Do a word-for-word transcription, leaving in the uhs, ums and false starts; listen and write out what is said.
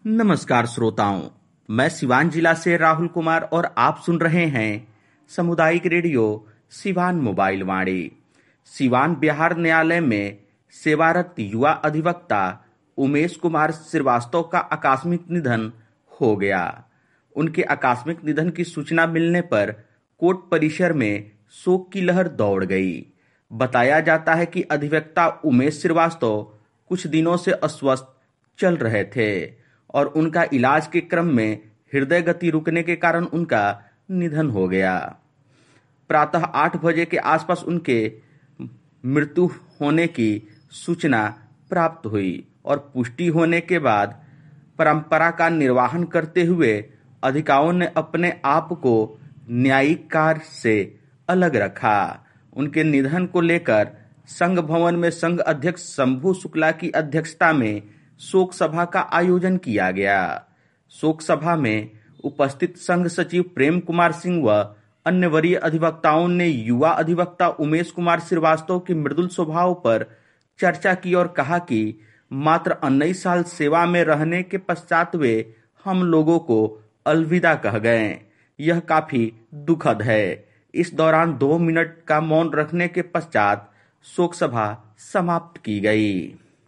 नमस्कार श्रोताओं, मैं सिवान जिला से राहुल कुमार और आप सुन रहे हैं सामुदायिक रेडियो सिवान मोबाइल वाणी। सिवान बिहार न्यायालय में सेवारत युवा अधिवक्ता उमेश कुमार श्रीवास्तव का आकस्मिक निधन हो गया। उनके आकस्मिक निधन की सूचना मिलने पर कोर्ट परिसर में शोक की लहर दौड़ गई। बताया जाता है कि अधिवक्ता उमेश श्रीवास्तव कुछ दिनों से अस्वस्थ चल रहे थे और उनका इलाज के क्रम में हृदय गति रुकने के कारण उनका निधन हो गया। प्रातः आठ बजे के आसपास उनके मृत्यु होने की सूचना प्राप्त हुई और पुष्टि होने के बाद परंपरा का निर्वहन करते हुए अधिकारियों ने अपने आप को न्यायिक कार्य से अलग रखा। उनके निधन को लेकर संघ भवन में संघ अध्यक्ष शंभू शुक्ला की अध्यक्षता में शोक सभा का आयोजन किया गया। शोक सभा में उपस्थित संघ सचिव प्रेम कुमार सिंह व अन्य वरीय अधिवक्ताओं ने युवा अधिवक्ता उमेश कुमार श्रीवास्तव के मृदुल स्वभाव पर चर्चा की और कहा कि मात्र उन्नीस साल सेवा में रहने के पश्चात वे हम लोगों को अलविदा कह गए। यह काफी दुखद है। इस दौरान दो मिनट का मौन रखने के पश्चात शोक सभा समाप्त की गई।